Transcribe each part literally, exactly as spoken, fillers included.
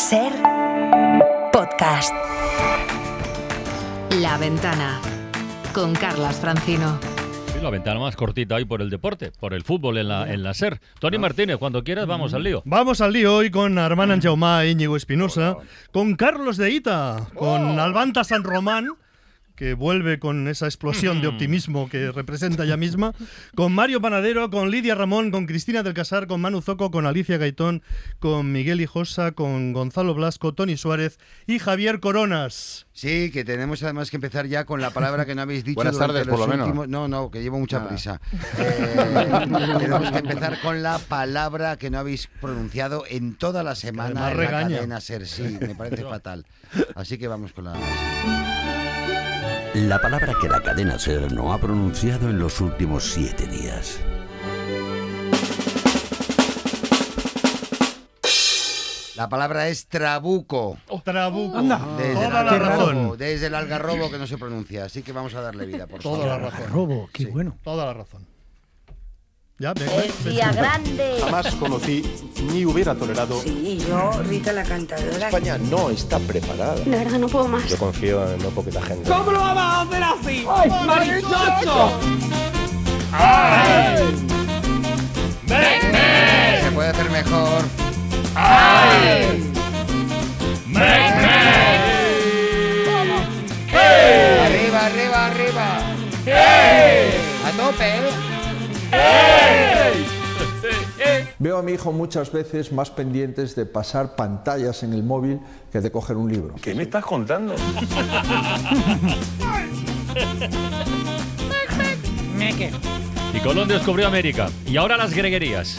Ser podcast. La Ventana con Carlas Francino. Sí, la ventana más cortita hoy por el deporte, por el fútbol en la, en la SER. Toni Martínez, cuando quieras vamos al lío. Vamos al lío hoy con Armand Anjaumá e Íñigo Espinosa, con Carlos de Ita, con Albanta San Román, que vuelve con esa explosión de optimismo que representa ella misma, con Mario Panadero, con Lidia Ramón, con Cristina del Casar, con Manu Zoco, con Alicia Gaitón, con Miguel Hijosa, con Gonzalo Blasco, Toni Suárez y Javier Coronas. Sí, que tenemos además que empezar ya con la palabra que no habéis dicho. Buenas tardes, por lo últimos... menos. No, no, que llevo mucha Nada. prisa. Eh, tenemos que empezar con la palabra que no habéis pronunciado en toda la semana en la regaña. cadena SER. Sí, me parece fatal. Así que vamos con la... La palabra que la cadena SER no ha pronunciado en los últimos siete días. La palabra es trabuco. Trabuco. Anda. Desde, Toda el la algarrobo, razón. desde el algarrobo que no se pronuncia. Así que vamos a darle vida, por favor. Toda la razón. Robo, qué Sí. bueno. Toda la razón. Ya, venga. Es día grande. Jamás conocí ni hubiera tolerado. Sí, yo, Rita la cantadora. España no está preparada. De verdad no puedo más. Yo confío en no poquita gente. ¿Cómo lo vamos a hacer así? ¡Ay, marichocho! Se puede hacer mejor. Arriba, arriba, arriba. A tope, ¿eh? Veo a mi hijo muchas veces más pendientes de pasar pantallas en el móvil que de coger un libro. ¿Qué me estás contando? Y Colón descubrió América. Y ahora las greguerías.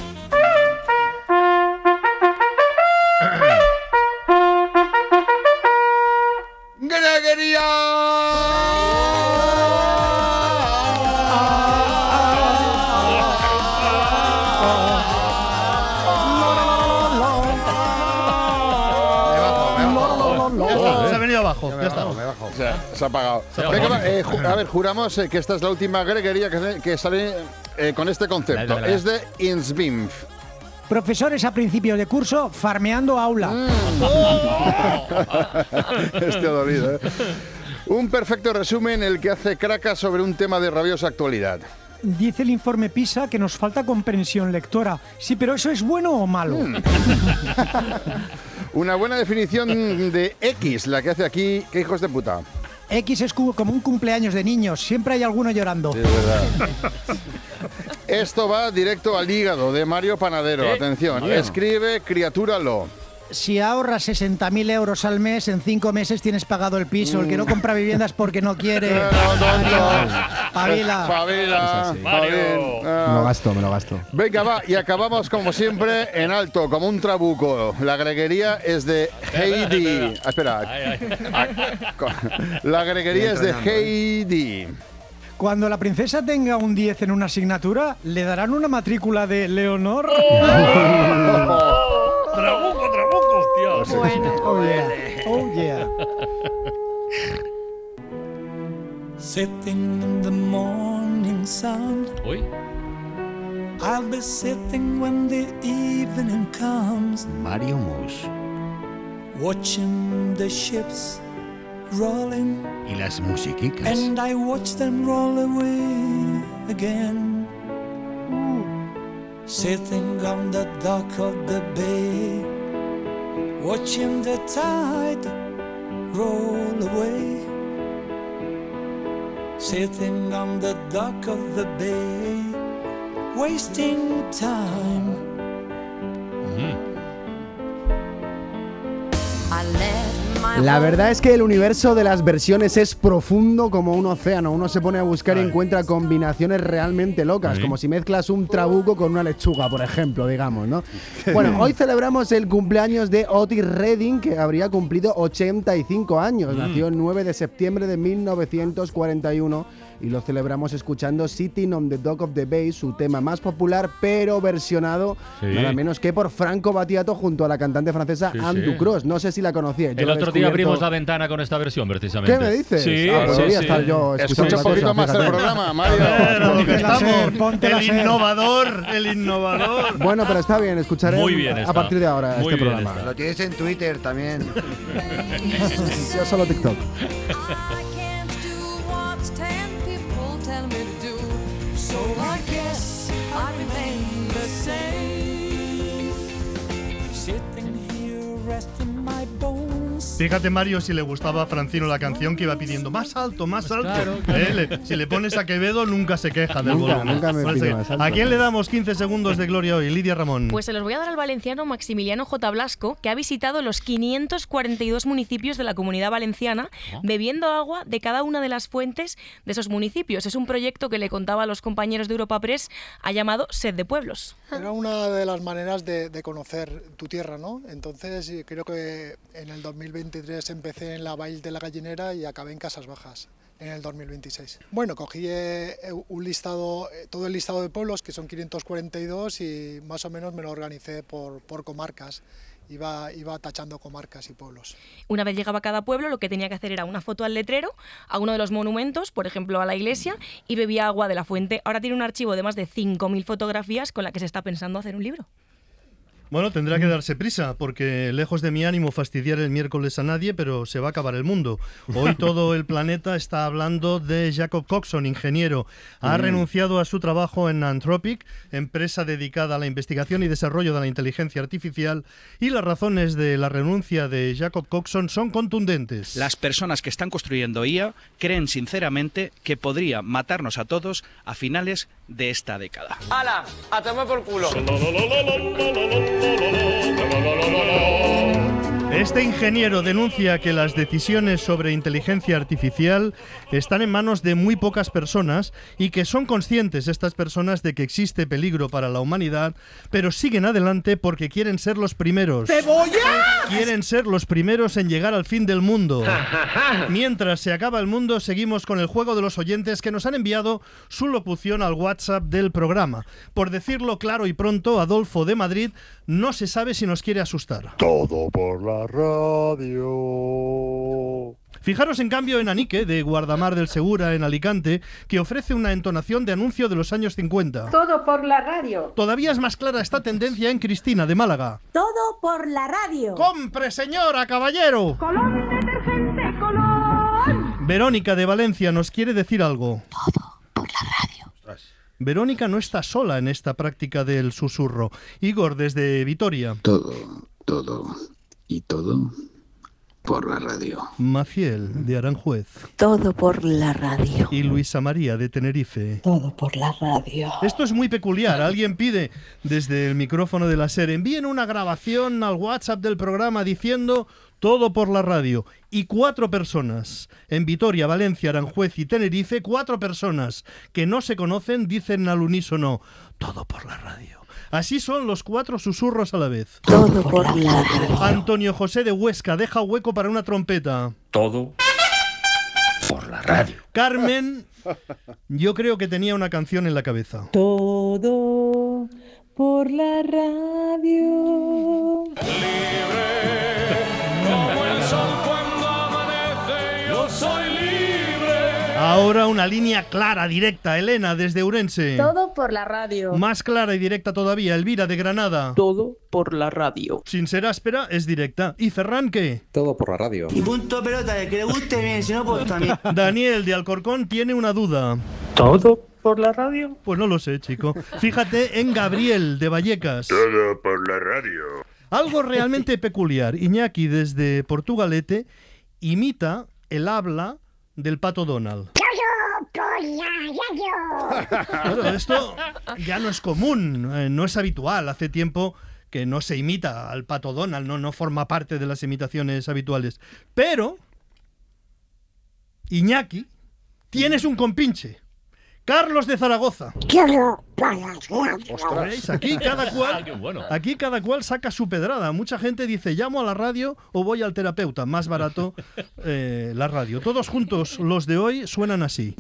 Ya está, se ha venido abajo. Ya está. Me bajo. O sea, se ha apagado. Se ha Venga, apagado. va, eh, ju- a ver, juramos eh, que esta es la última greguería que, que sale eh, con este concepto. La, la, la. Es de Insbimf. Profesores a principio de curso farmeando aula. Este ha dolido, ¿eh? Un perfecto resumen el que hace craca sobre un tema de rabiosa actualidad. Dice el informe PISA que nos falta comprensión lectora. Sí, pero ¿eso es bueno o malo? Una buena definición de X, la que hace aquí. ¿Qué hijos de puta? X es cu- como un cumpleaños de niños. Siempre hay alguno llorando. Sí, es verdad. Esto va directo al hígado de Mario Panadero. ¿Sí? Atención, Mario. escribe criatura lo. Si ahorras sesenta mil euros al mes, en cinco meses tienes pagado el piso. El que no compra viviendas porque no quiere. No, tonto. Pavila. Pavila. Mario. Pavil. Ah. Me lo gasto, me lo gasto. Venga, va, y acabamos como siempre en alto, como un trabuco. La greguería es de Heidi. Ah, espera. Ay, ay. Ah, co- La greguería es de Heidi. Cuando la princesa tenga un diez en una asignatura, ¿le darán una matrícula de Leonor? Trabuco, trabuco, tío. Oh yeah. Oh yeah. Sitting in the morning sun, Uy. I'll be sitting when the evening comes, Mario Mus. watching the ships rolling, Y las musiquicas. and I watch them roll away again. Sitting on the dock of the bay, watching the tide roll away. Sitting on the dock of the bay, wasting time. La verdad es que el universo de las versiones es profundo como un océano. Uno se pone a buscar y encuentra combinaciones realmente locas, Sí. como si mezclas un trabuco con una lechuga, por ejemplo, digamos, ¿no? Bueno, hoy celebramos el cumpleaños de Otis Redding, que habría cumplido ochenta y cinco años. Nació el nueve de septiembre de mil novecientos cuarenta y uno y lo celebramos escuchando Sitting on the Dock of the Bay, su tema más popular, pero versionado sí. nada menos que por Franco Battiato junto a la cantante francesa sí, Anne sí. Ducros. No sé si la conocía. El otro día abrimos la ventana con esta versión, precisamente. ¿Qué me dices? Sí, ah, pues sí, voy a sí. estar yo Escucha un poquito más el programa, Mario. Pero que estamos, el innovador, el innovador. Bueno, pero está bien, escucharé Muy bien a está. partir de ahora Muy este bien programa. está. Lo tienes en Twitter también. Yo solo TikTok. Fíjate, Mario, si le gustaba a Francino la canción que iba pidiendo más alto, más alto. Claro, claro. ¿Eh? Le, si le pones a Quevedo, nunca se queja del nunca, volumen. Nunca me pido más alto. ¿A quién le damos quince segundos de gloria hoy? Lidia Ramón. Pues se los voy a dar al valenciano Maximiliano J. Blasco, que ha visitado los quinientos cuarenta y dos municipios de la Comunidad Valenciana, ¿Oh? bebiendo agua de cada una de las fuentes de esos municipios. Es un proyecto que le contaba a los compañeros de Europa Press, ha llamado Sed de Pueblos. Era una de las maneras de, de conocer tu tierra, ¿no? Entonces creo que en el dos mil veintitrés empecé en la Vall de la Gallinera y acabé en Casas Bajas en el dos mil veintiséis. Bueno, cogí eh, un listado, eh, todo el listado de pueblos, que son quinientos cuarenta y dos, y más o menos me lo organicé por, por comarcas. Iba, iba tachando comarcas y pueblos. Una vez llegaba a cada pueblo, lo que tenía que hacer era una foto al letrero, a uno de los monumentos, por ejemplo a la iglesia, y bebía agua de la fuente. Ahora tiene un archivo de más de cinco mil fotografías con la que se está pensando hacer un libro. Bueno, tendrá que darse prisa, porque lejos de mi ánimo fastidiar el miércoles a nadie, pero se va a acabar el mundo. Hoy todo el planeta está hablando de Jacob Coxon, ingeniero. Ha mm. renunciado a su trabajo en Anthropic, empresa dedicada a la investigación y desarrollo de la inteligencia artificial, y las razones de la renuncia de Jacob Coxon son contundentes. Las personas que están construyendo I A creen sinceramente que podría matarnos a todos a finales de esta década. ¡Hala! ¡A tomar por culo! Este ingeniero denuncia que las decisiones sobre inteligencia artificial están en manos de muy pocas personas y que son conscientes estas personas de que existe peligro para la humanidad, pero siguen adelante porque quieren ser los primeros. ¡Cebolla! Quieren ser los primeros en llegar al fin del mundo. Mientras se acaba el mundo, seguimos con el juego de los oyentes que nos han enviado su locución al WhatsApp del programa. Por decirlo claro y pronto, Adolfo de Madrid no se sabe si nos quiere asustar. Todo por la radio. Fijaros en cambio en Anique, de Guardamar del Segura, en Alicante, que ofrece una entonación de anuncio de los años cincuenta. Todo por la radio. Todavía es más clara esta tendencia en Cristina, de Málaga. Todo por la radio. ¡Compre, señora, caballero! ¡Colón detergente, Colón! Verónica, de Valencia, nos quiere decir algo. Todo por la radio. Verónica no está sola en esta práctica del susurro. Igor, desde Vitoria. Todo, todo y todo por la radio. Maciel, de Aranjuez. Todo por la radio. Y Luisa María, de Tenerife. Todo por la radio. Esto es muy peculiar. Alguien pide desde el micrófono de la SER, envíen una grabación al WhatsApp del programa diciendo todo por la radio. Y cuatro personas, en Vitoria, Valencia, Aranjuez y Tenerife, cuatro personas que no se conocen dicen al unísono, todo por la radio. Así son los cuatro susurros a la vez. Todo por la radio. Antonio José de Huesca, deja hueco para una trompeta. Todo por la radio. Carmen, yo creo que tenía una canción en la cabeza. Todo por la radio. Como el sol cuando amanece, yo soy libre. Ahora una línea clara, directa. Elena, desde Ourense. Todo por la radio. Más clara y directa todavía. Elvira, de Granada. Todo por la radio. Sin ser áspera, es directa. ¿Y Ferran qué? Todo por la radio. Y punto pelota, de que le guste bien, si no, pues también. Daniel, de Alcorcón, tiene una duda. ¿Todo por la radio? Pues no lo sé, chico. Fíjate en Gabriel, de Vallecas. Todo por la radio. Algo realmente peculiar. Iñaki, desde Portugalete, imita el habla del Pato Donald. Claro, esto ya no es común, eh, no es habitual. Hace tiempo que no se imita al Pato Donald, no, no forma parte de las imitaciones habituales. Pero, Iñaki, tienes un compinche. Carlos, de Zaragoza. ¿Veis? Aquí cada cual, aquí cada cual saca su pedrada. Mucha gente dice, llamo a la radio o voy al terapeuta. Más barato eh, la radio. Todos juntos, los de hoy, suenan así.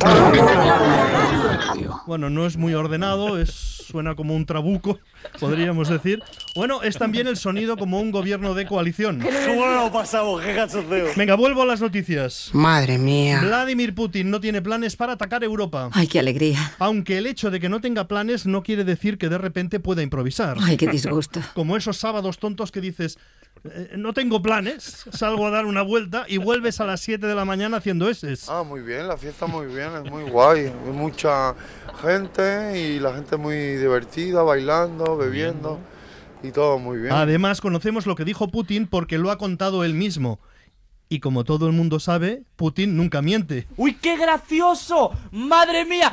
Bueno, no es muy ordenado, es, suena como un trabuco, podríamos decir. Bueno, es también el sonido como un gobierno de coalición. ¿Cómo lo pasamos? ¡Qué cachondeo! Venga, vuelvo a las noticias. Madre mía. Vladimir Putin no tiene planes para atacar Europa. Ay, qué alegría. Aunque el hecho de que no tenga planes no quiere decir que de repente pueda improvisar. Ay, qué disgusto. Como esos sábados tontos que dices, eh, no tengo planes, salgo a dar una vuelta y vuelves a las siete de la mañana haciendo eses. Ah, muy bien, la fiesta muy bien, es muy guay. Hay mucha gente y la gente muy divertida, bailando, bebiendo y todo muy bien. Además, conocemos lo que dijo Putin porque lo ha contado él mismo. Y como todo el mundo sabe, Putin nunca miente. ¡Uy, qué gracioso! ¡Madre mía!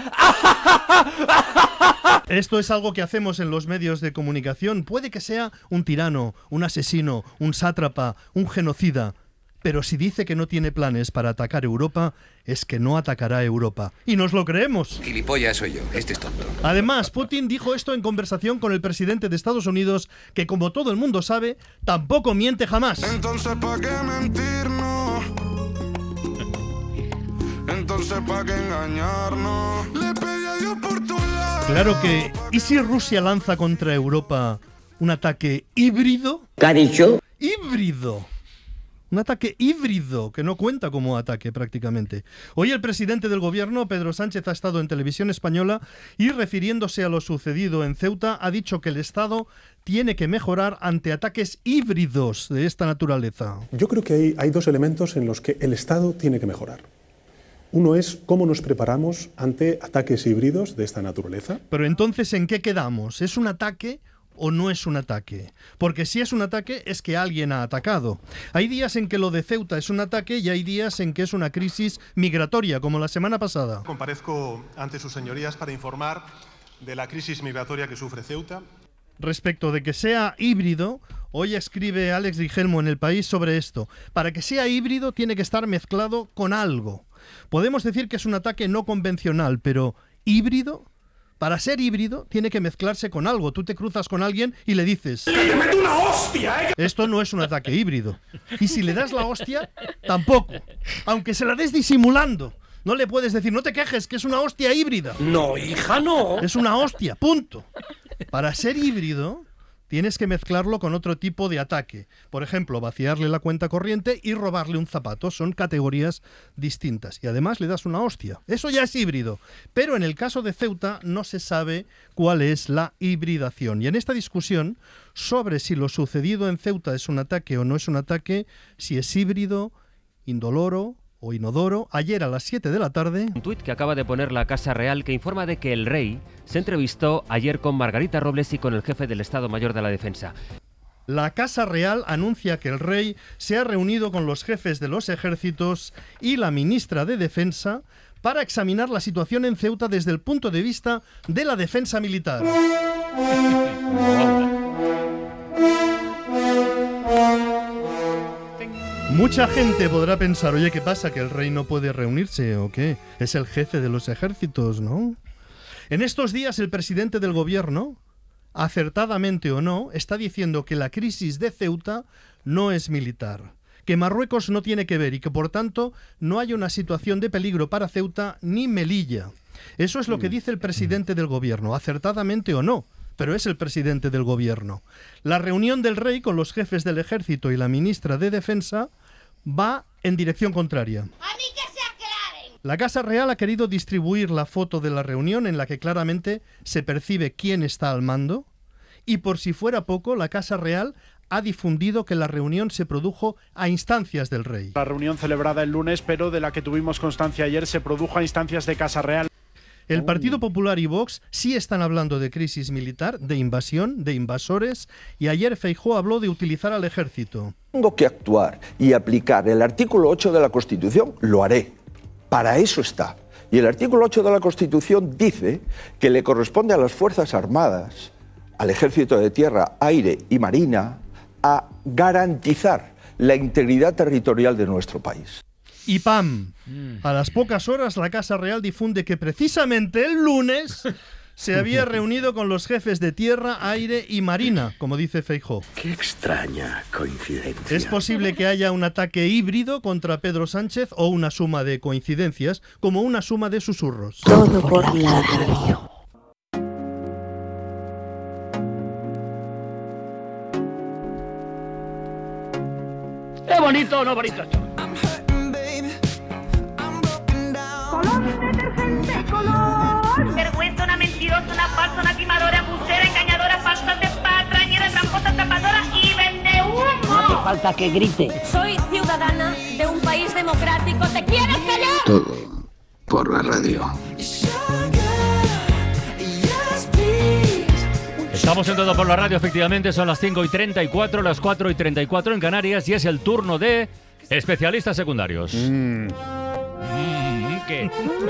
Esto es algo que hacemos en los medios de comunicación. Puede que sea un tirano, un asesino, un sátrapa, un genocida. Pero si dice que no tiene planes para atacar Europa, es que no atacará Europa. Y nos lo creemos. Gilipollas soy yo, este es tonto. Además, Putin dijo esto en conversación con el presidente de Estados Unidos, que como todo el mundo sabe, tampoco miente jamás. Entonces, ¿para qué mentirnos? Entonces, ¿para qué engañarnos? Le pedí a Dios por tu lado. Claro que, ¿y si Rusia lanza contra Europa un ataque híbrido? ¿Qué ha dicho? Híbrido. Un ataque híbrido, que no cuenta como ataque prácticamente. Hoy el presidente del gobierno, Pedro Sánchez, ha estado en Televisión Española y, refiriéndose a lo sucedido en Ceuta, ha dicho que el Estado tiene que mejorar ante ataques híbridos de esta naturaleza. Yo creo que hay, hay dos elementos en los que el Estado tiene que mejorar. Uno es cómo nos preparamos ante ataques híbridos de esta naturaleza. Pero entonces, ¿en qué quedamos? ¿Es un ataque o no es un ataque? Porque si es un ataque es que alguien ha atacado. Hay días en que lo de Ceuta es un ataque y hay días en que es una crisis migratoria, como la semana pasada. Comparezco ante sus señorías para informar de la crisis migratoria que sufre Ceuta. Respecto de que sea híbrido, hoy escribe Alex Rigelmo en El País sobre esto. Para que sea híbrido tiene que estar mezclado con algo. Podemos decir que es un ataque no convencional, pero híbrido, para ser híbrido, tiene que mezclarse con algo. Tú te cruzas con alguien y le dices: ¡Que te meto una hostia, eh! Esto no es un ataque híbrido. Y si le das la hostia, tampoco. Aunque se la des disimulando. No le puedes decir, no te quejes, que es una hostia híbrida. No, hija, no. Es una hostia, punto. Para ser híbrido, tienes que mezclarlo con otro tipo de ataque. Por ejemplo, vaciarle la cuenta corriente y robarle un zapato. Son categorías distintas. Y además le das una hostia. Eso ya es híbrido. Pero en el caso de Ceuta no se sabe cuál es la hibridación. Y en esta discusión sobre si lo sucedido en Ceuta es un ataque o no es un ataque, si es híbrido, indoloro o inodoro, ayer a las siete de la tarde... Un tuit que acaba de poner la Casa Real que informa de que el rey se entrevistó ayer con Margarita Robles y con el jefe del Estado Mayor de la Defensa. La Casa Real anuncia que el rey se ha reunido con los jefes de los ejércitos y la ministra de Defensa para examinar la situación en Ceuta desde el punto de vista de la defensa militar. Mucha gente podrá pensar, oye, ¿qué pasa? ¿Que el rey no puede reunirse o qué? Es el jefe de los ejércitos, ¿no? En estos días el presidente del gobierno, acertadamente o no, está diciendo que la crisis de Ceuta no es militar, que Marruecos no tiene que ver y que por tanto no hay una situación de peligro para Ceuta ni Melilla. Eso es lo que dice el presidente del gobierno, acertadamente o no, pero es el presidente del gobierno. La reunión del rey con los jefes del ejército y la ministra de Defensa va en dirección contraria. La Casa Real ha querido distribuir la foto de la reunión en la que claramente se percibe quién está al mando y, por si fuera poco, la Casa Real ha difundido que la reunión se produjo a instancias del rey. La reunión celebrada el lunes, pero de la que tuvimos constancia ayer, se produjo a instancias de Casa Real. El Partido Popular y Vox sí están hablando de crisis militar, de invasión, de invasores, y ayer Feijóo habló de utilizar al ejército. Tengo que actuar y aplicar el artículo ocho de la Constitución, lo haré. Para eso está. Y el artículo ocho de la Constitución dice que le corresponde a las Fuerzas Armadas, al Ejército de Tierra, Aire y Marina, a garantizar la integridad territorial de nuestro país. Y ¡pam! A las pocas horas la Casa Real difunde que precisamente el lunes se había reunido con los jefes de tierra, aire y marina, como dice Feijóo. Qué extraña coincidencia. Es posible que haya un ataque híbrido contra Pedro Sánchez o una suma de coincidencias, como una suma de susurros. Todo por la radio. ¿Es bonito o no bonito esto? ¡Color, detergente, color! Vergüenza, una mentirosa, una falsa, una timadora, embustera, engañadora, falsante, patrañera, tramposa, tapadora y vendehumo. No hace falta que grite. Soy ciudadana de un país democrático. ¿Te quieres callar? Todo por la radio. Estamos en Todo por la Radio, efectivamente, son las cinco y treinta y cuatro, las cuatro y treinta y cuatro en Canarias y es el turno de especialistas secundarios. Mm. Mm, ¿Qué?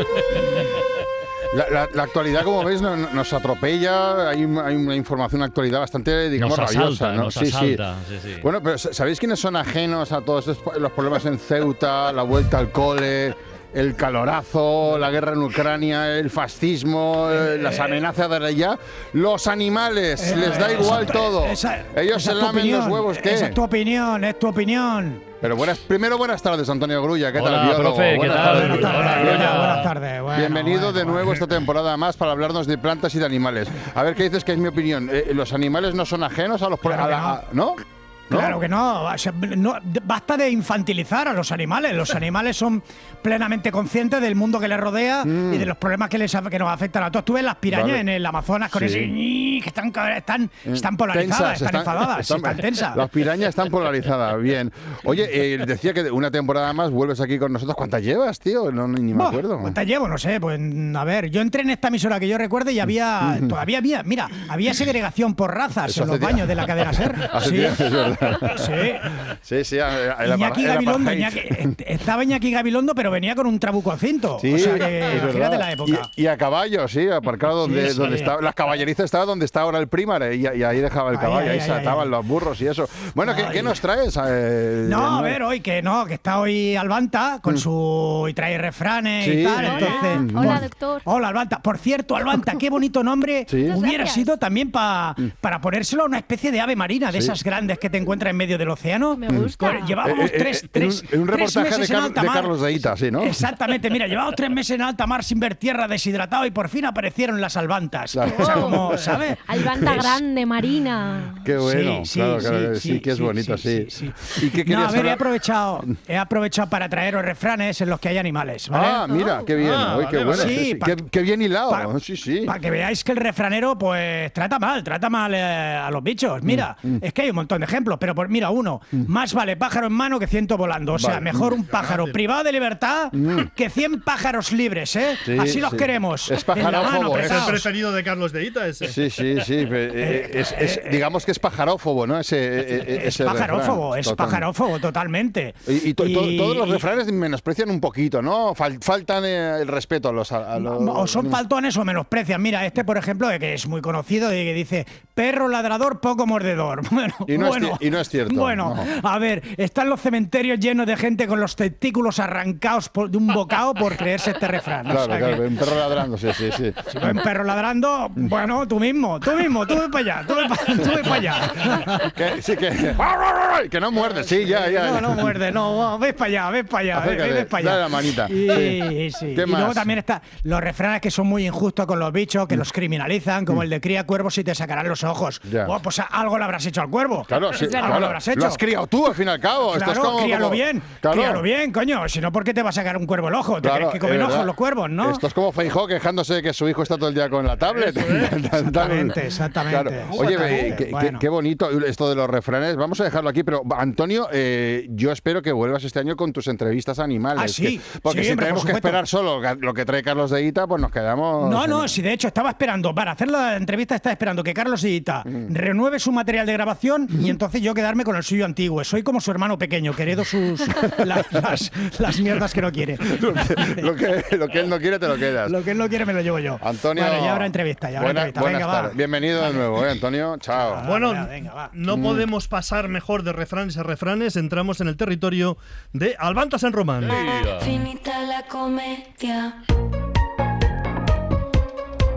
La, la, la actualidad, como veis, no, no, nos atropella. Hay, hay una información, una actualidad bastante, digamos, nos asalta, rabiosa, ¿no? Nos sí, asalta, sí. Sí, sí. Bueno, pero ¿sabéis quiénes son ajenos a todos estos, los problemas en Ceuta, la vuelta al cole, el calorazo, la guerra en Ucrania, el fascismo, eh, las amenazas de allá? Los animales, eh, les da igual esa, todo. Esa, Ellos esa se lamen opinión, los huevos, ¿qué? Esa es tu opinión, es tu opinión. Pero buenas, primero buenas tardes, Antonio Grulla. ¿Qué Hola, tal, biólogo? profe, ¿qué buenas tal? tardes. Buenas tardes. Hola, Grulla. buenas tardes. Bueno, Bienvenido bueno, de nuevo bueno. esta temporada más para hablarnos de plantas y de animales. A ver, ¿qué dices que es mi opinión? Eh, ¿Los animales no son ajenos a los Claro problemas? que no. ¿No? ¿No? Claro que no. O sea, no. Basta de infantilizar a los animales. Los animales son plenamente conscientes del mundo que les rodea mm. y de los problemas que, les, que nos afectan a todos. Tú ves las pirañas vale. en el Amazonas con sí. ese ñi, que están, están, están polarizadas, tensas, están, están enfadadas, están, están tensas. Las pirañas están polarizadas, bien. Oye, eh, decía que una temporada más vuelves aquí con nosotros. ¿Cuántas llevas, tío? No, ni me acuerdo. ¿Cuántas llevo? No sé. Pues a ver, yo entré en esta emisora que yo recuerde y había, mm. todavía había, mira, había segregación por razas Eso en los baños de la cadena SER. Sí, es verdad. Sí. Sí, sí. El Iñaki Gabilondo, Iñaki, estaba Iñaki Gabilondo, pero venía con un trabuco a cinto. Sí, o sea que imagínate la época. Y, y a caballo, sí, aparcado donde, sí, sí. donde estaba. Las caballerizas estaba donde está ahora el Prímar y, y ahí dejaba el caballo, ay, ahí ay, se ataban ay, los burros y eso. Bueno, ¿qué, ¿qué nos traes? Eh, no, a ver, hoy que no, que está hoy Albanta con mm. su. y trae refranes sí. y tal. Hola, entonces, hola, doctor. Hola, Albanta. Por cierto, Albanta, qué bonito nombre ¿Sí? hubiera sido también pa, mm. para ponérselo a una especie de ave marina, de sí. esas grandes que te encuentras en medio del océano. Me gusta. Llevábamos eh, tres, eh, tres, en un, en un reportaje de, Car de Carlos Deita, sí, ¿no? Exactamente, mira, llevábamos tres meses en alta mar sin ver tierra, deshidratado y por fin aparecieron las albantas. Claro. O sea, como, ¿sabes? Albanta grande, marina. Qué bueno, sí, sí, claro, sí, claro, sí, sí, que es sí, bonito, sí. sí, sí. ¿Y qué querías no, a ver, hablar? he aprovechado, he aprovechado para traeros refranes en los que hay animales, ¿vale? Ah, mira, qué bien, ah, Oye, qué vale, bueno, sí, sí, sí. Pa, Qué, qué bien hilado, pa, sí, sí. Para que veáis que el refranero, pues, trata mal, trata mal eh, a los bichos. Mira, mm, mm. es que hay un montón de ejemplos, pero por, mira, uno, mm. más vale pájaro en mano que ciento volando. O sea, vale. mejor un pájaro privado de libertad mm. que cien pájaros libres, ¿eh? Sí, Así los sí. queremos. Es pajarófobo. Es el preferido de Carlos Deita ese. Sí, sí, sí. eh, es, es, digamos que es pajarófobo, ¿no? Ese, es pajarófobo, refrán. es Total. pajarófobo, totalmente. Y, y, to, y, to, todos los refranes menosprecian un poquito, ¿no? Fal, faltan eh, el respeto a los, a los... O son faltones o menosprecian. Mira, este, por ejemplo, que es muy conocido, y que dice, perro ladrador, poco mordedor. Bueno, y, no bueno, es, y no es cierto. Bueno, no. a ver, están los cementerios llenos de gente con los testículos arrancados por, de un bocado por creerse este refrán. Claro, o sea claro, que, un perro ladrando, sí, sí, sí. Si ves un perro ladrando, bueno, tú mismo, tú mismo, tú ve para allá, tú ve para allá. Que, sí, que, que no muerde, sí, ya, ya. No, no muerde, no, ves para allá, ves para allá, Acércate, ves para allá. Dale la manita. Y, sí. Sí. ¿Qué y más? luego también está los refranes que son muy injustos con los bichos, que los criminalizan, como el de cría cuervos y te sacarán los ojos. Oh, pues algo le habrás hecho al cuervo. Claro, sí, algo claro. lo habrás hecho. Lo has criado tú, al fin y al cabo. Claro, Esto es como, críalo como... bien, claro. críalo bien, coño. Si no, ¿por qué te va a sacar un cuervo el ojo? Te claro, crees que comen ojos los cuervos, ¿no? Esto es como Feijóo quejándose de que su hijo está todo el día con la tablet. Exactamente, exactamente. Claro. Oye, exactamente. Qué, bueno. qué bonito esto de los refranes. Vamos a dejarlo aquí, pero Antonio, eh, yo espero que vuelvas este año con tus entrevistas animales. Ah, sí. Que, porque sí, si hombre, tenemos que esperar solo lo que trae Carlos Deita, pues nos quedamos... No, no, si de hecho estaba esperando, para hacer la entrevista estaba esperando que Carlos Deita mm. renueve su material de grabación y entonces yo quedarme con el suyo antiguo. Soy como su hermano pequeño, que heredo sus, la, las, las mierdas que no quiere. lo, que, lo, que, lo que él no quiere, te lo quedas. Lo que él no quiere, me lo llevo yo. Antonio... Bueno, ya habrá entrevista, ya habrá buena, entrevista. Buenas venga, tardes. va. Bienvenido vale. de nuevo, ¿eh, Antonio? Chao. Ah, bueno, venga, venga, va. no mm. podemos pasar mejor de refranes a refranes. Entramos en el territorio de Albanta San Román. Finita la comedia.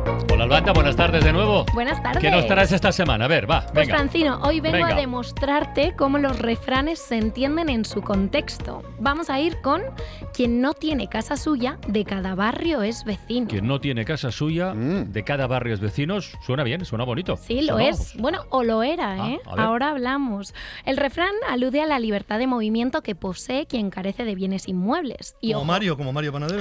Hola, Albanta, buenas tardes de nuevo. Buenas tardes. ¿Qué nos traes esta semana? A ver, va, Pues venga. Francino, hoy vengo Venga. a demostrarte cómo los refranes se entienden en su contexto. Vamos a ir con quien no tiene casa suya, de cada barrio es vecino. Quien no tiene casa suya, de cada barrio es vecinos, suena bien, suena bonito. Sí, lo ¿O no? es. Bueno, o lo era, Ah, ¿eh? a ver. Ahora hablamos. El refrán alude a la libertad de movimiento que posee quien carece de bienes inmuebles. Y Como ojo, Mario, como Mario Panadero.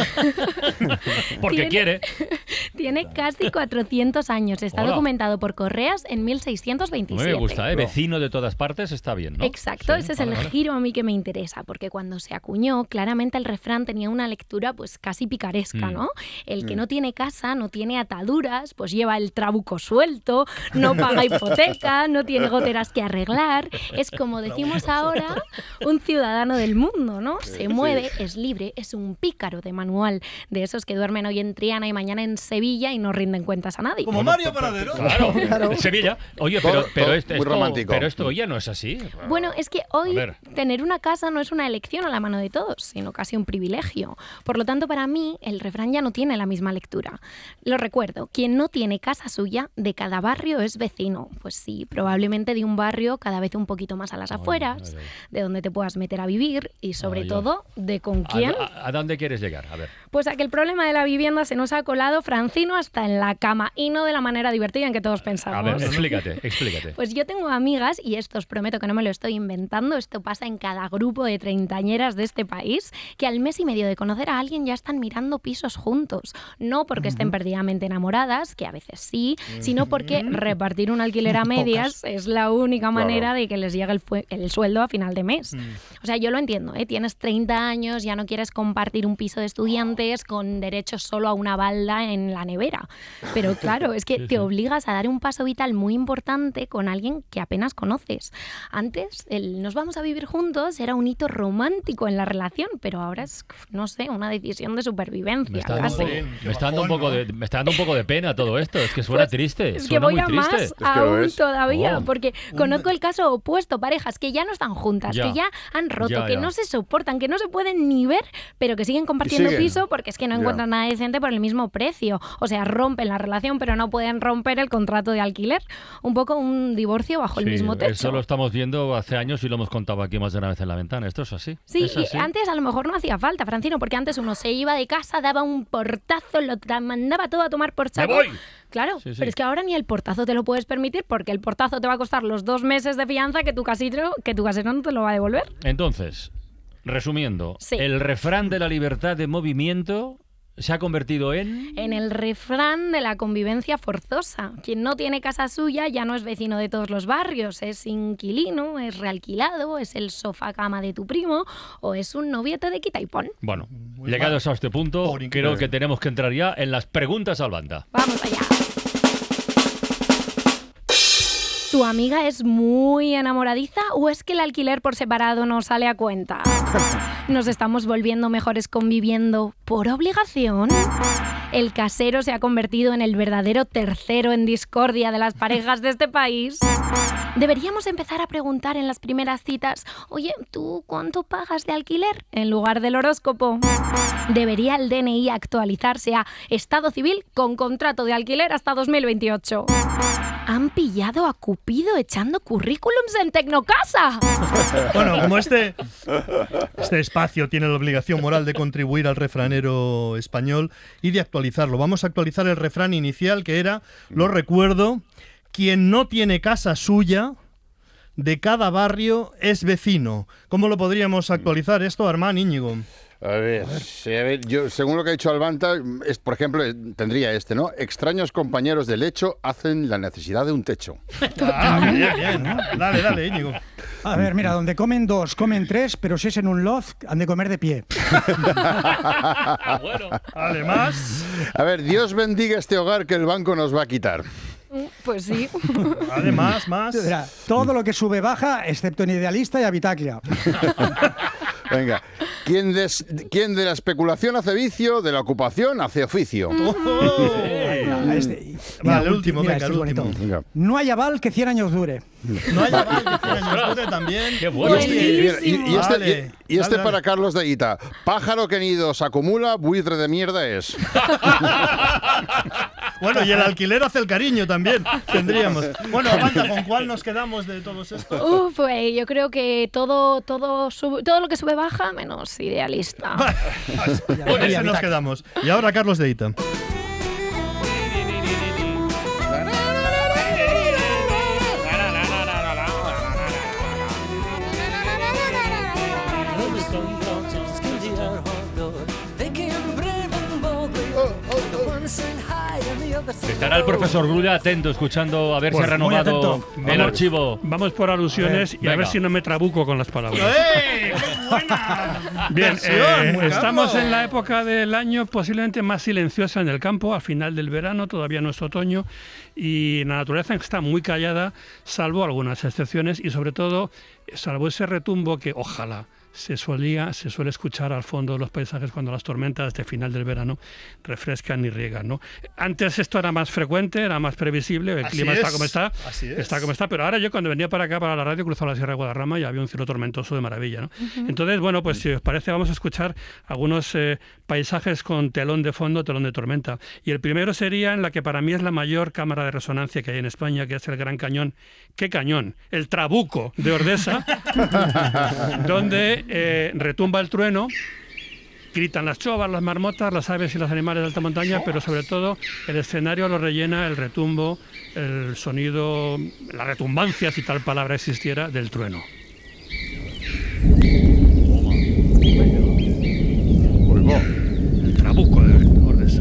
Porque Tiene- quiere. tiene casi cuatrocientos años. Está Hola. documentado por Correas en mil seiscientos A mí veintisiete. me gusta, ¿eh? Vecino de todas partes está bien, ¿no? Exacto, Sí, ese es vale, el vale. giro a mí que me interesa, porque cuando se acuñó, claramente el refrán tenía una lectura pues casi picaresca, Mm. ¿no? El que Mm. no tiene casa, no tiene ataduras, pues lleva el trabuco suelto, no paga hipoteca, no tiene goteras que arreglar. Es como decimos ahora, un ciudadano del mundo, ¿no? Se mueve, es libre, es un pícaro de manual, de esos que duermen hoy en Triana y mañana en Sevilla y no rinden cuentas a nadie. Como Mario Panadero. Claro, en Sevilla. Oye, pero, Todo- pero, todo esto, muy esto- romántico. pero esto ya no es así. Bueno, es que hoy A ver. tener una casa no es una elección a la mano de todos, sino casi un privilegio. Por lo tanto, para mí, el refrán ya no tiene la misma lectura. Lo recuerdo, quien no tiene casa suya, de cada barrio es vecino. Pues sí, probablemente de un barrio cada vez un poquito más a las afueras, de donde te puedas meter a vivir y sobre Ay, ay. todo de con ¿A, quién. a- a dónde quieres llegar? A ver. Pues a que el problema de la vivienda se nos ha colado, Francino, hasta en la cama y no de la manera divertida en que todos pensamos. A ver, explícate, explícate. Pues yo tengo amigas, y esto os prometo que no me lo estoy inventando, esto pasa en cada grupo de treintañeras de este país, que al mes y medio de conocer a alguien ya están mirando pisos juntos. No porque estén perdidamente enamoradas, que a veces sí, sino porque repartir un alquiler a medias es la única manera de que les llegue el, fue- el sueldo a final de mes. O sea, yo lo entiendo, ¿eh? Tienes treinta años, ya no quieres compartir un piso de estudiantes con derecho solo a una balda en la nevera. Pero claro, es que te obligas a dar un paso vital muy importante con alguien que apenas conoces. Antes, el nos vamos a vivir juntos era un hito romántico en la relación, pero ahora es, no sé, una decisión de supervivencia. Me está, dando un casi. poco, me, está dando un poco de, me está dando un poco de pena todo esto. Es que suena triste. Es que suena voy muy a triste. más aún todavía, Oh. porque conozco el caso opuesto, parejas que ya no están juntas, Ya. que ya han roto, Ya, que ya. no se soportan, que no se pueden ni ver, pero que siguen compartiendo siguen. piso porque es que no Ya. encuentran nada decente por el mismo precio. O sea, rompen la relación, pero no pueden romper el contrato de alquiler. Un poco un divorcio bajo el Sí, mismo techo. eso lo estamos viendo hace años y lo hemos contado aquí más de una vez en la ventana. Esto es así. Sí, es y así. antes a lo mejor no hacía falta, Francino, porque antes uno se iba de casa, daba un portazo, lo tra- mandaba todo a tomar por saco. voy! Claro, Sí, sí. pero es que ahora ni el portazo te lo puedes permitir porque el portazo te va a costar los dos meses de fianza que tu casero, que tu casero no te lo va a devolver. Entonces, resumiendo, Sí. el refrán de la libertad de movimiento se ha convertido en... En el refrán de la convivencia forzosa. Quien no tiene casa suya ya no es vecino de todos los barrios, es inquilino, es realquilado, es el sofá cama de tu primo o es un noviete de quita y pon. Bueno, llegados a este punto, creo que tenemos que entrar ya en las preguntas al banda. Vamos allá. ¿Tu amiga es muy enamoradiza o es que el alquiler por separado no sale a cuenta? ¿Nos estamos volviendo mejores conviviendo por obligación? ¿El casero se ha convertido en el verdadero tercero en discordia de las parejas de este país? Deberíamos empezar a preguntar en las primeras citas, oye, ¿tú cuánto pagas de alquiler? En lugar del horóscopo. ¿Debería el D N I actualizarse a estado civil con contrato de alquiler hasta dos mil veintiocho? ¿Han pillado a Cupido echando currículums en Tecnocasa? Bueno, como este, este espacio tiene la obligación moral de contribuir al refranero español y de actualizarlo, vamos a actualizar el refrán inicial que era, lo recuerdo, quien no tiene casa suya, de cada barrio es vecino. ¿Cómo lo podríamos actualizar esto, Armán, Íñigo? A ver, sí, a ver, yo, según lo que ha dicho Albanta, es, por ejemplo, eh, tendría este, ¿no? Extraños compañeros de lecho hacen la necesidad de un techo. Ah, bien, bien. Dale, dale, Íñigo. A ver, mira, donde comen dos, comen tres, pero si es en un loft, han de comer de pie. Bueno, además... A ver, Dios bendiga este hogar que el banco nos va a quitar. Pues sí. Además, más... Mira, todo lo que sube baja, excepto en Idealista y Habitaclia. Venga. Quien, des, quien de la especulación hace vicio, de la ocupación hace oficio. Oh, este, Vale, el último, mira, venga, este el es último. bonito. Venga. No hay aval que cien años dure. No hay aval que cien años dure también. Qué bueno. Y este, y, mira, y- y este, Vale. y- y este Dale, para dale. Carlos de Ita. Pájaro que nidos acumula, buitre de mierda es. Bueno, y el alquiler hace el cariño también. Tendríamos. Bueno, Amanda, ¿con cuál nos quedamos de todos estos? Uf, pues yo creo que todo, todo, sube- todo lo que sube baja, menos idealista. Con ese nos quedamos. Y ahora Carlos de Ita. Estará el profesor Grulla atento, escuchando a ver si ha Pues, muy renovado atento. el Vamos- archivo. Vamos por alusiones A ver, y a ver venga. si no me trabuco con las palabras. ¡Eh! ¡Qué buena! Bien, versión, eh, muy estamos campo. en la época del año posiblemente más silenciosa en el campo, al final del verano, todavía no es otoño, y la naturaleza está muy callada, salvo algunas excepciones, y sobre todo, salvo ese retumbo que ojalá se solía, se suele escuchar al fondo de los paisajes cuando las tormentas de final del verano refrescan y riegan, ¿no? Antes esto era más frecuente, era más previsible, el Así clima está es, como está, así es. está como está, pero ahora yo cuando venía para acá, para la radio, cruzaba la Sierra de Guadarrama y había un cielo tormentoso de maravilla, ¿no? Entonces, bueno, pues si os parece, vamos a escuchar algunos eh, paisajes con telón de fondo, telón de tormenta. Y el primero sería en la que para mí es la mayor cámara de resonancia que hay en España, que es el Gran Cañón. ¿Qué cañón? El Trabuco de Ordesa, donde eh, retumba el trueno, gritan las chovas, las marmotas, las aves y los animales de alta montaña, pero sobre todo el escenario lo rellena el retumbo, el sonido, la retumbancia, si tal palabra existiera, del trueno. El Trabuco de Ordesa.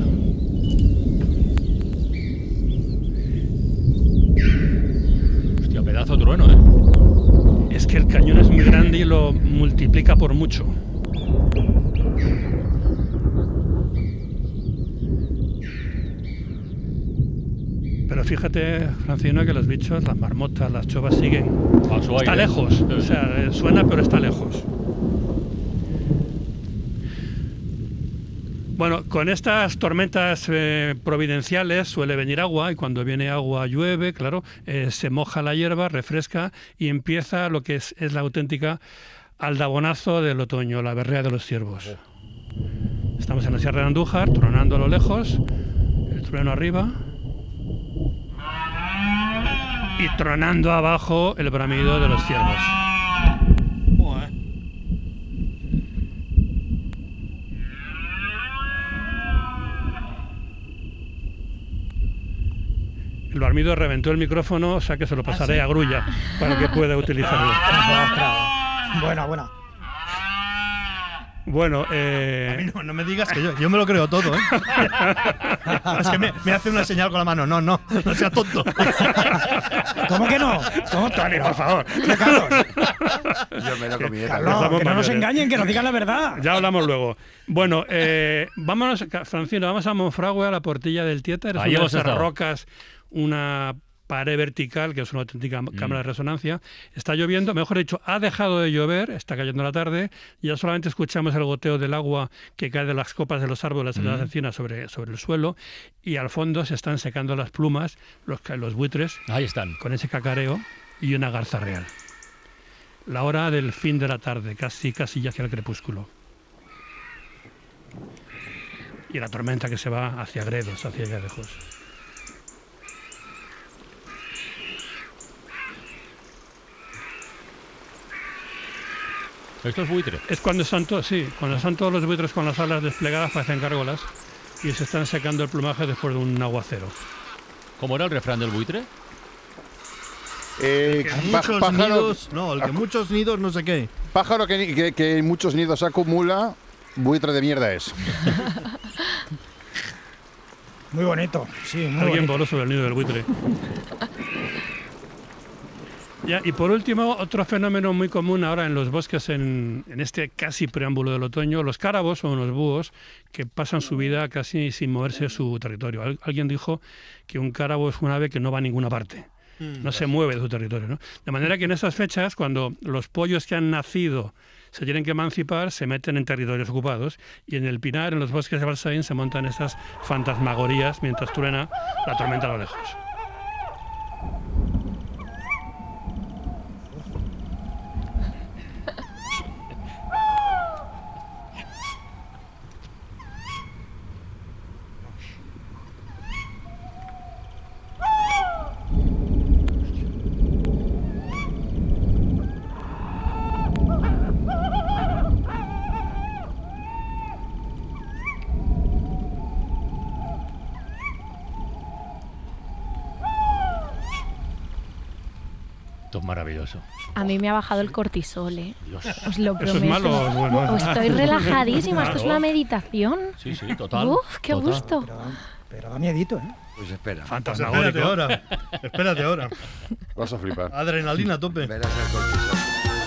Hostia, pedazo de trueno, ¿eh? Es que el cañón es muy grande y lo multiplica por mucho. Pero fíjate, Francino, que los bichos, las marmotas, las chovas siguen. A su Está aire. lejos, o sea, eh, suena pero está lejos. Bueno, con estas tormentas eh, providenciales suele venir agua y cuando viene agua llueve, claro, eh, se moja la hierba, refresca y empieza lo que es, es la auténtica aldabonazo del otoño, la berrea de los ciervos. Estamos en la Sierra de Andújar, tronando a lo lejos, el trueno arriba y tronando abajo el bramido de los ciervos. El barmido reventó el micrófono, o sea que se lo pasaré a Grulla para que pueda utilizarlo. Buena, buena. Bueno, eh... A mí no, no me digas que yo, yo me lo creo todo, ¿eh? Es que me, me hace una señal con la mano. No, no, no sea tonto. ¿Cómo que no? ¿Cómo, Tony, por favor. Carlos? Yo me lo comí. Carlos, que no nos engañen, que nos digan la verdad. Ya hablamos luego. Bueno, eh, vámonos, Francino, vamos a Monfragüe, a la Portilla del Tieter. Es Ahí una de hemos esas estado. rocas, una pared vertical, que es una auténtica cámara de resonancia. Está lloviendo, mejor dicho, ha dejado de llover, está cayendo la tarde, y ya solamente escuchamos el goteo del agua que cae de las copas de los árboles de las encinas sobre, sobre el suelo, y al fondo se están secando las plumas, los, ca- los buitres, Ahí están. con ese cacareo, y una garza real. La hora del fin de la tarde, casi, casi ya hacia el crepúsculo. Y la tormenta que se va hacia Gredos, hacia allá lejos. Esto es buitre. Es cuando están todos, sí, cuando están todos los buitres con las alas desplegadas parecen gárgolas y se están secando el plumaje después de un aguacero. ¿Cómo era el refrán del buitre? Eh, Que pa- muchos pájaro, nidos. No, el que muchos nidos no sé qué. pájaro que, ni- que, que en muchos nidos acumula, buitre de mierda es. Muy bonito, sí, muy Alguien bonito. voló sobre el nido del buitre. Ya, y por último, otro fenómeno muy común ahora en los bosques, en, en este casi preámbulo del otoño, los cárabos son unos búhos que pasan su vida casi sin moverse de su territorio. Al- alguien dijo que un cárabo es un ave que no va a ninguna parte, no se mueve de su territorio, ¿no? De manera que en esas fechas, cuando los pollos que han nacido se tienen que emancipar, se meten en territorios ocupados y en el Pinar, en los bosques de Balsaín, se montan estas fantasmagorías mientras truena la tormenta a lo lejos. Maravilloso. A mí me ha bajado el cortisol, ¿eh? Dios. Os lo prometo. ¿Eso es malo o es bueno? Estoy relajadísima, esto es una meditación. Sí, sí, total. Uf, qué total. gusto. Pero, pero da miedito, ¿eh? Pues espera. Fantasmagórico. Espérate ahora. Espérate ahora. Vas a flipar. Adrenalina a tope. Verás el cortisol.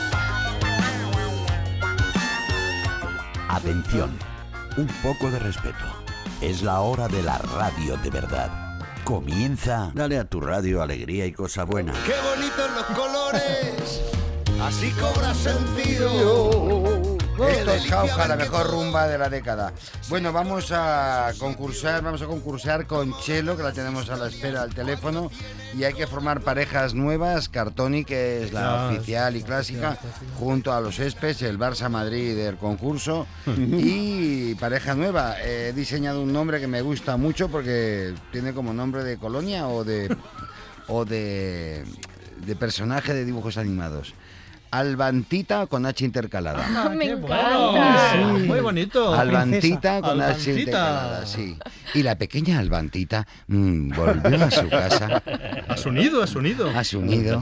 Atención, un poco de respeto. Es la hora de la radio de verdad. Comienza. Dale a tu radio alegría y cosa buena. ¡Qué bonitos los colores! Así cobra sentido. Esto es Jauja, la mejor rumba de la década. Bueno, vamos a concursar, vamos a concursar con Chelo, que la tenemos a la espera al teléfono, y hay que formar parejas nuevas. Cartoni, que es la Ya, oficial y clásica, junto a los Espes, el Barça Madrid del concurso, y pareja nueva. He diseñado un nombre que me gusta mucho porque tiene como nombre de colonia o de o de, de personaje de dibujos animados. Albantita con H intercalada. Ah, me qué encanta. bueno. Muy bonito. Albantita con H Albantita. intercalada, sí. Y la pequeña Albantita mmm, volvió a su casa. A su nido, a su nido. A su nido.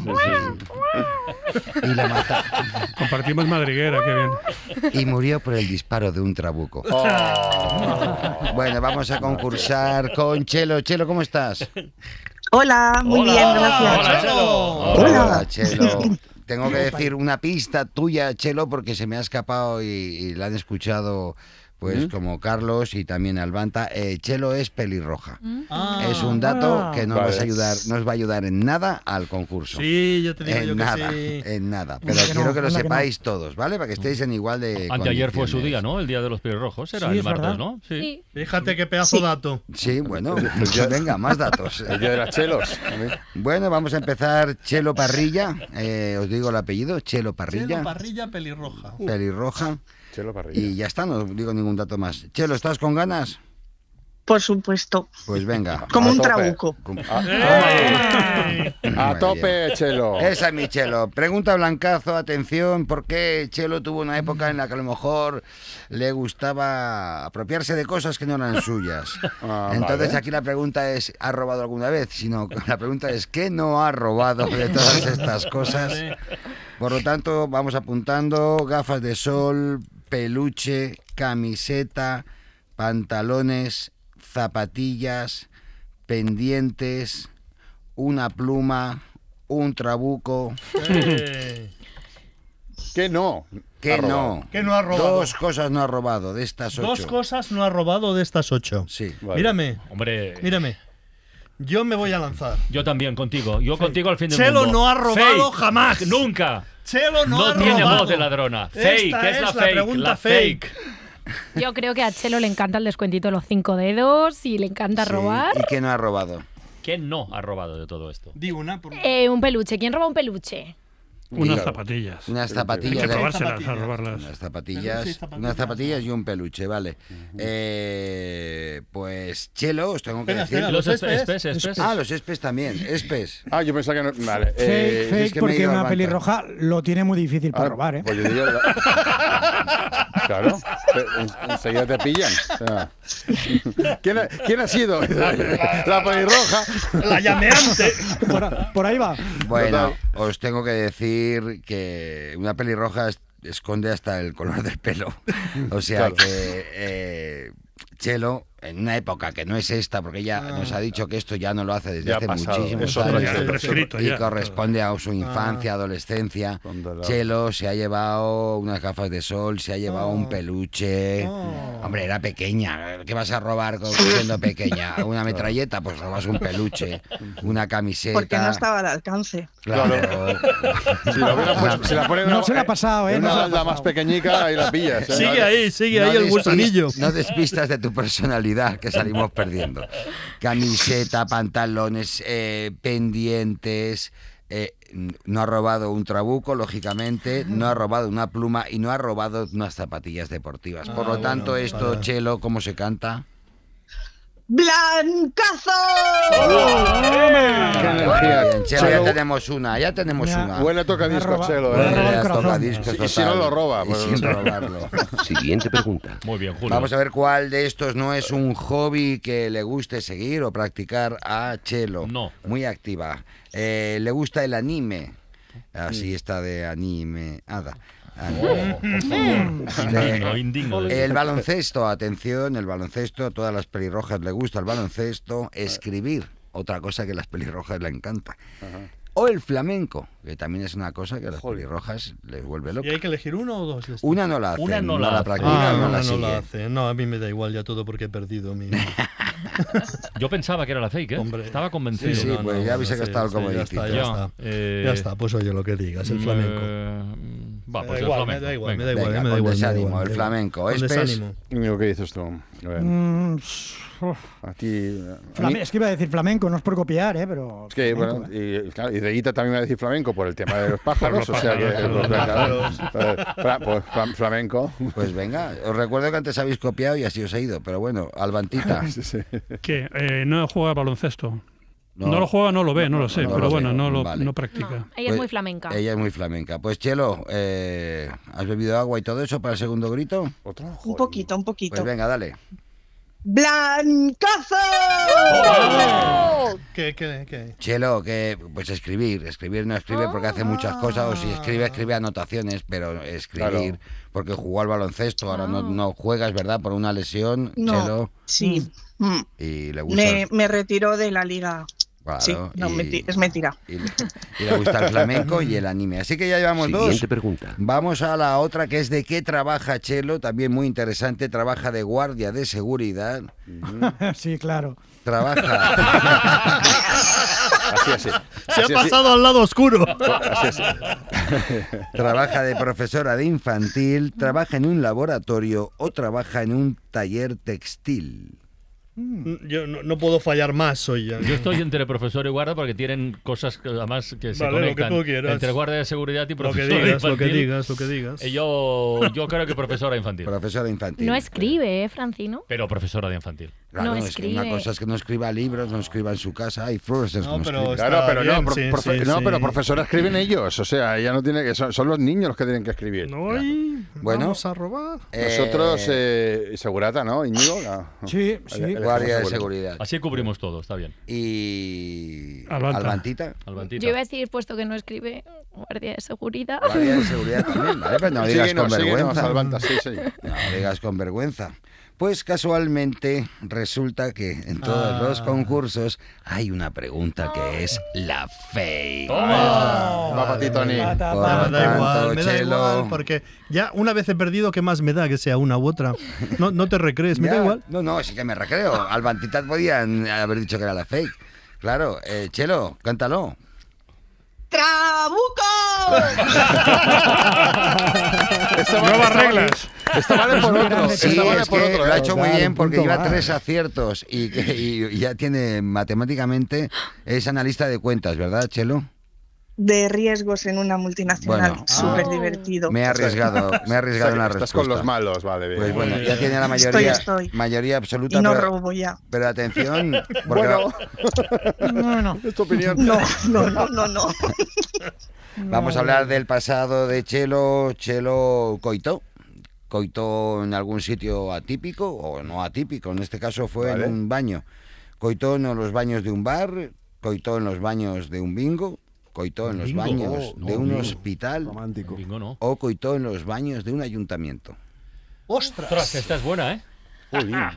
Y la mata. Compartimos madriguera, qué bien. Y murió por el disparo de un trabuco. Bueno, vamos a concursar con Chelo. Chelo, ¿cómo estás? Hola, muy Hola. bien, gracias. Hola, Chelo. Hola, Chelo. Tengo que decir una pista tuya, Chelo, porque se me ha escapado y, y la han escuchado pues como Carlos y también Albanta. Eh, Chelo es pelirroja. Ah, es un dato ah. que no Vale. nos, ayudar, no os va a ayudar en nada al concurso. Sí, yo te digo en yo nada, que sí. en nada. Pero Anda que quiero no, que lo anda que sepáis todos, ¿vale? Para que estéis en igual de Anteayer fue su condiciones. día, ¿no? El día de los pelirrojos. Era Sí, el es martes, verdad. ¿no? Sí. Fíjate qué pedazo Sí. dato. Sí, bueno, venga, más datos. El día de las chelos. A mí. Bueno, vamos a empezar. Chelo Parrilla, eh, os digo el apellido, Chelo Parrilla, Chelo Parrilla pelirroja. pelirroja, Chelo Parrilla. y ya está, no os digo ningún dato más. Chelo, ¿estás con ganas? Por supuesto. Pues venga. Como A un tope. trabuco. A, a Muy tope, Chelo. Esa es mi Chelo. Pregunta Blancazo, atención, ¿por qué Chelo tuvo una época en la que a lo mejor le gustaba apropiarse de cosas que no eran suyas? Ah, Entonces vale. aquí la pregunta es, ¿ha robado alguna vez? Sino la pregunta es, ¿qué no ha robado de todas estas cosas? Por lo tanto, vamos apuntando: gafas de sol, peluche, camiseta, pantalones, zapatillas, pendientes, una pluma, un trabuco. Eh, ¿Qué no? ¿Qué ha robado? no? ¿Qué no ha robado? Dos cosas no ha robado de estas ocho. Dos cosas no ha robado de estas ocho. Sí. Vale. Mírame, Hombre, mírame. Yo me voy a lanzar. yo también contigo. Yo contigo al fin del Chelo mundo. no ha robado Fake. jamás. Nunca. Chelo no, No, ha tiene robado. voz de ladrona. Fake, Esta es, la es la fake. pregunta La fake. fake. Yo creo que a Chelo le encanta el descuentito de los cinco dedos y le encanta Sí. robar. ¿Y qué no ha robado? ¿Quién no ha robado de todo esto? Di una. Por... Eh, un peluche. ¿Quién roba un peluche? Unas Claro. zapatillas. Unas Hay zapatillas. que de- robárselas, a zapatillas. robarlas. Unas zapatillas, Peluche y zapatillas. unas zapatillas y un peluche, vale. Eh, pues Chelo, os tengo que Espera, decir. espera, Los los espes, espes. espes, espes. Ah, los espes también, espes. Ah, yo pensaba que no. Vale. Fake, eh, fake, es que me he porque ido al una banco. pelirroja lo tiene muy difícil para ah, robar, ¿eh? Pues yo diría. Claro. en- Enseguida te pillan. O sea, ¿quién, ha, ¿Quién ha sido? La pelirroja. La llameante. Por, a- por ahí va. Bueno, os tengo que decir que una pelirroja es- esconde hasta el color del pelo. O sea Claro. que eh, Chelo en una época que no es esta, porque ella ah. nos ha dicho que esto ya no lo hace desde ya hace pasado. muchísimos años ya, y ya. corresponde a su infancia, ah. adolescencia. Chelo se ha llevado unas gafas de sol, se ha llevado oh. un peluche. Oh. Hombre, era pequeña. ¿Qué vas a robar siendo pequeña? ¿Una metralleta? Pues robas un peluche, una camiseta. Porque no estaba al alcance. Claro. si, lo hubiera, pues, si la ponen no una, se la ha pasado, ¿eh? Una no balda más pequeñica y la pillas. ¿eh? Sigue ahí, sigue no ahí el gusanillo. No despistas de tu personalidad, que salimos perdiendo. Camiseta, pantalones, eh, pendientes. Eh, no ha robado un trabuco, lógicamente, no ha robado una pluma y no ha robado unas zapatillas deportivas. Por ah, lo tanto, bueno, esto, para... Chelo, ¿cómo se canta? ¡Blancazo! ¡Oh! ¡Qué energía! Bien, Chelo, Chelo, ya tenemos una, ya tenemos ya. una. Buena tocadiscos, Chelo. ¿eh? Buena tocadiscos, y si no lo roba. Pues sin robarlo. Siguiente pregunta. Muy bien, Julio. Vamos a ver cuál de estos no es un hobby que le guste seguir o practicar a Chelo. No. Muy activa. Eh, le gusta el anime. Así está de anime. Ada. Oh, por favor. Indigno, el baloncesto, atención, el baloncesto, todas las pelirrojas le gusta el baloncesto, escribir, otra cosa que a las pelirrojas le encanta. Ajá. O el flamenco, que también es una cosa que a las Joder. pelirrojas les vuelve loca. ¿Y hay que elegir uno o dos? Una no la hace, una no, no la, la practica, ah, no, no la no sigue. la hace. No, a mí me da igual ya todo porque he perdido mi... Yo pensaba que era la fake, ¿eh? Hombre. Estaba convencido. Sí, sí, no, pues no, ya habéis no, gastado sí, como sí, ya distinto. está, ya, está. Eh... ya está, pues oye lo que digas, el flamenco. Eh... Va, pues me, da el igual, flamenco. me da igual, Venga. me da igual, Venga, me da con igual, desánimo, me da igual, el flamenco. con Espes, desánimo. Amigo, ¿qué dices tú? A ver. Mm, a ti... A Flame- mí... Es que iba a decir flamenco, no es por copiar, ¿eh? Pero... Es que, flamenco, bueno, ¿eh? y, claro, y de Guita también va a decir flamenco por el tema de los pájaros, Los o sea que... pájaros, Pues, venga, pues, fla- pues, fla- flamenco. Pues venga, os recuerdo que antes habéis copiado y así os he ido, pero bueno, Albantita. Sí, sí. ¿Qué? Eh, ¿No juega baloncesto? No. No lo juega, no lo ve, no, no lo sé, no pero lo bueno, sé. no lo Vale. no practica. No, ella Pues, es muy flamenca. Ella es muy flamenca. Pues Chelo, eh, ¿has bebido agua y todo eso para el segundo grito? ¿Otro? Un poquito, un poquito. Pues venga, dale. ¡Blancazo! ¡Oh! ¿Qué, qué, qué? Chelo, que pues escribir, escribir no escribe porque hace muchas cosas, o si escribe, escribe anotaciones, pero escribir, Claro. porque jugó al baloncesto, ahora no, no juega, es verdad, por una lesión, No, Chelo, sí. Mm. y le gusta... Me, me retiró de la liga. Claro, Sí, no, y- menti- es mentira. Y le, y le gusta el flamenco y el anime. Así que ya llevamos Siguiente dos. pregunta. Vamos a la otra, que es de qué trabaja Chelo, también muy interesante. Trabaja de guardia de seguridad. Sí, claro. Trabaja... Así, así. Se ha Así, así. pasado al lado oscuro. Así, así. Trabaja de profesora de infantil, trabaja en un laboratorio o trabaja en un taller textil. Yo no, no puedo fallar más hoy ya. Yo estoy entre profesor y guardia porque tienen cosas que, además que se Vale, lo que conectan tú quieras. entre guardia de seguridad y Lo que profesor digas, lo infantil. que digas, lo que digas. Y yo, yo creo que profesora infantil. Profesora infantil. No escribe, ¿eh, Francino? Pero profesora de infantil. Claro, no es que escribe. una cosa es que no escriba libros, no escriba en su casa. Hay profesores No, que no pero escriben. está Claro, pero bien, no, pro- sí, profe- sí, no, sí. pero profesora escriben ellos, o sea, ella no tiene que son, son los niños los que tienen que escribir. No hay. Bueno. Vamos a robar. Nosotros, Eh, eh, segurata, ¿no? Íñigo. No. Sí, sí. El- el- guardia de seguro. seguridad. Así cubrimos todo, está bien. Y... Albanta. Albantita. Albantita. Yo iba a decir, puesto que no escribe, guardia de seguridad. Guardia de seguridad también, ¿vale? Pero no digas Síguenos, con síguenos, vergüenza. Albanta, sí, sí. No digas con vergüenza. Pues casualmente resulta que en todos los concursos hay una pregunta que es la fake. Va para ti, Tony. Por Me da tanto, igual, me da Chelo, igual, porque ya una vez he perdido, ¿qué más me da que sea una u otra? No, no te recrees, me ya, da igual. No, no, sí que me recreo. Albantitas podían haber dicho que era la fake. Claro, eh, Chelo, cántalo. ¡Trabuco! Esta vale- Nuevas esta vale- reglas. Esta vale por otro. Sí, esta vale es por que otro. lo ha ¿eh? hecho muy Claro, bien un porque punto lleva más. tres aciertos y, que- y ya tiene matemáticamente, es analista de cuentas, ¿verdad, Chelo? De riesgos en una multinacional. Bueno. Súper Ah. divertido. Me he arriesgado, me he arriesgado en la Estás respuesta. con los malos, vale. bien. Pues bueno, Muy ya bien. tiene la mayoría, Estoy, estoy. mayoría absoluta. Y no pero, robo ya. pero atención, porque Bueno, No, no. es tu opinión. No, no, no, no, no. vamos a hablar del pasado de Chelo. Chelo coitó. Coitó en algún sitio atípico o no atípico. En este caso fue Vale. en un baño. Coitó en los baños de un bar, coitó en los baños de un bingo, coitó en los Bingo, baños oh, de no, un bingo. hospital Romántico. Bingo no. o coitó en los baños de un ayuntamiento. ¡Ostras! Ostras, esta es buena, ¿eh? Jolín.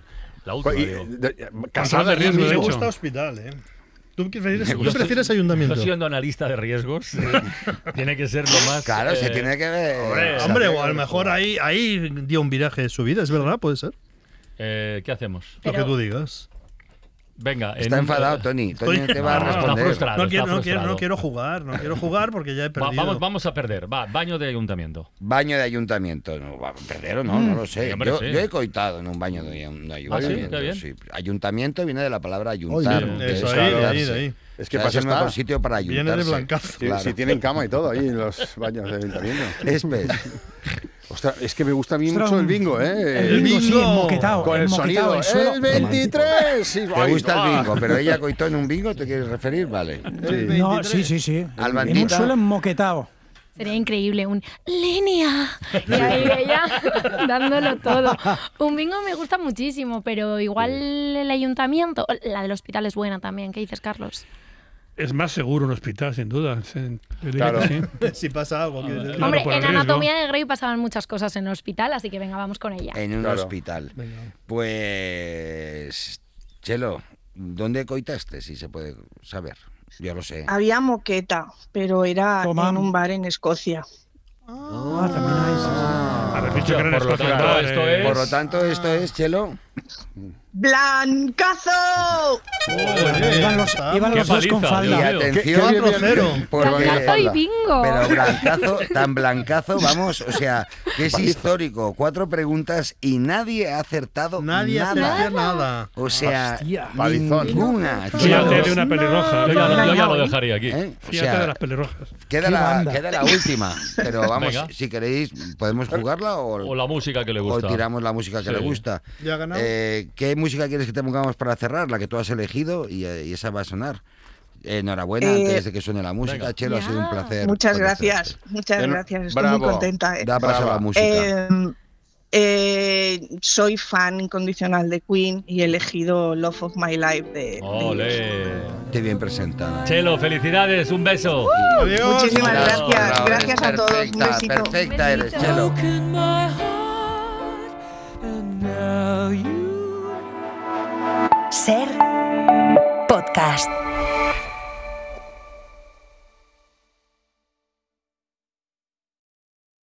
La última, Y- digo. de- Control Casada de riesgo, me de gusta hecho. hospital, ¿eh? ¿Tú prefieres, Yo tú estoy- prefieres ayuntamiento? yo siendo analista de riesgos, tiene que ser lo más... Claro, se eh, tiene que ver. hombre, Hombre, o a lo mejor ahí, ahí dio un viraje de su vida, es verdad, puede ser. eh, ¿Qué hacemos? Lo que tú digas. Venga, en Está un- enfadado, Tony. Tony Estoy- te va a No, está responder. frustrado. No quiero, está no, quiero, no frustrado. quiero jugar, no quiero jugar porque ya he Va- perdido. vamos, vamos a perder. Va, baño de ayuntamiento. Baño de ayuntamiento. No, va a perder o no, no lo sé. Sí, hombre, yo, sí. yo he coitado en un baño de, de ayuntamiento. qué bien. sí. Ayuntamiento viene de la palabra ayuntar. Oye, que eso es ahí, de quedarse. ahí, de ahí. Es que O sea, pasa es el está. mejor sitio para ayuntarse. Viene de blancazo. Si, Claro. si tienen cama y todo ahí en los baños de ayuntamiento. Es pez. Ostras, es que me gusta a mí Ostras, mucho el un- bingo, ¿eh? El bingo, sí, enmoquetado. Con el enmoquetado, sonido. el suelo ¡El romántico. veintitrés! Sí, Te ay, gusta va. el bingo, pero ella coitó en un bingo, ¿te quieres referir? Vale. No, sí, sí, sí. En un Albantita. suelo enmoquetado. Sería increíble un línea. Y ahí ella dándolo todo. Un bingo me gusta muchísimo, pero igual el ayuntamiento, la del hospital es buena también. ¿Qué dices, Carlos? Es más seguro un hospital, sin duda. Sí, yo diría Claro. que sí. Si pasa algo. quieres decir. Claro, Hombre, por el en riesgo. Anatomía de Grey pasaban muchas cosas en el hospital, así que venga, vamos con ella. En un Claro. hospital. Venga. Pues. Chelo, ¿dónde coitaste? Si se puede saber. Yo lo sé. Había moqueta, pero era Toma. en un bar en Escocia. Ah, también hay. Haber dicho que era en por lo Escocia, tanto, vale. esto es- Por lo tanto, esto es, Chelo. ¡Blancazo! Iban los, iban Qué los dos con paliza, Y Dios falda. mío. atención, cuatro cero. porque- Blancazo y bingo. Pero blancazo, tan blancazo, vamos, o sea, que es histórico. Cuatro preguntas y nadie ha acertado Nadie hace nada. nada. O sea, Hostia. Palizón. ninguna. Fíjate de una pelirroja. Yo ya, yo ya lo ¿eh? dejaría aquí. ¿Eh? O Fíjate sea, de las pelirrojas. queda Qué la, banda. queda la última, pero vamos, Venga. si queréis, podemos jugarla o, O la música que le o gusta. tiramos la música que Sí. le gusta. ¿Ya ha ganado? Eh, ¿Qué música quieres que te pongamos para cerrar? La que tú has elegido y, eh, y esa va a sonar. Enhorabuena, Eh, antes de que suene la música. venga. Chelo, ha sido un placer. Muchas conocerte. gracias, muchas Bueno, gracias. Estoy bravo. muy contenta. eh. Da paso a la Brava. música. Eh, eh, soy fan incondicional de Queen y he elegido Love of My Life de, de Ole. Qué bien presentada. Chelo, felicidades, un beso. Adiós. Muchísimas Bravo, gracias, bravo, gracias eres a todos. Un perfecta, besito. Perfecta eres, Besito. Chelo. Ser podcast.